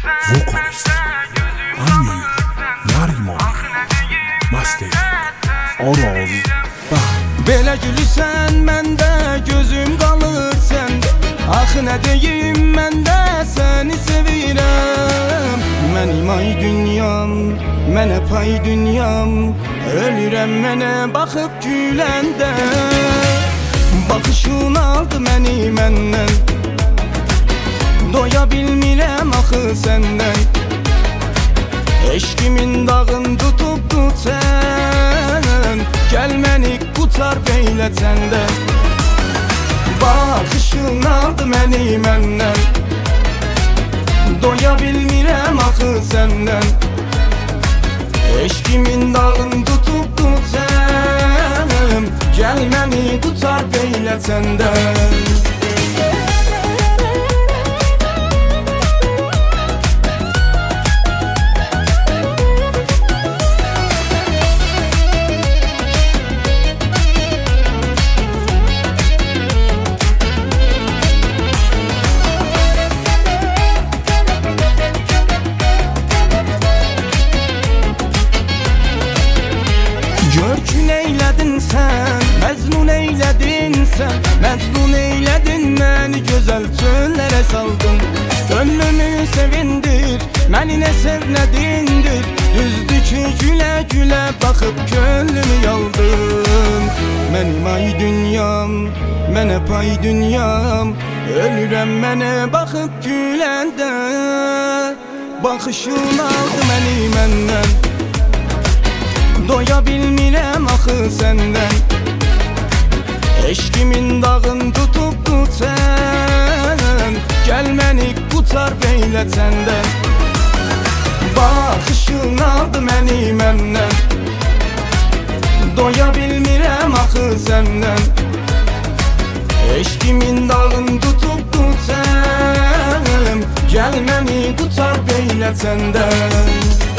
Vokalist Anil Nariman Master Aral Belə gülürsən məndə, gözüm qalır səndə. Axı nə deyim, məndə səni sevirəm. Mənim ay dünyam, mənə pay dünyam. Ölürəm mənə baxıb güləndə. Baxışın aldı məni məndən. Doya bilmirəm axı səndən. Eşkimin dağın tutubdu sən. Gəl məni qutar beylə səndən. Baxışın aldı məni məndən. Doya bilmirəm axı səndən. Eşkimin dağın tutubdu sən. Gəl məni qutar beylə səndən. Görkün eylədin sən, məzlun eylədin sən. Məzlun eylədin məni, gözəl çöllərə saldın. Gönlümü sevindir, məni nə sev nə dindir. Düzdür ki gülə gülə baxıb gönlümü yaldın. Mənim ay dünyam, mənə pay dünyam. Ölürəm mənə baxıb güləndə. Baxışın aldı məni məndən. Doya bilmirəm axı səndən. Eşkimin dağın tutubdu sən. Gəl məni qutar beylə səndən. Baxışın aldı məni məndən. Doya bilmirəm axı səndən. Eşkimin dağın tutubdu sən. Gəl məni qutar beylə səndən.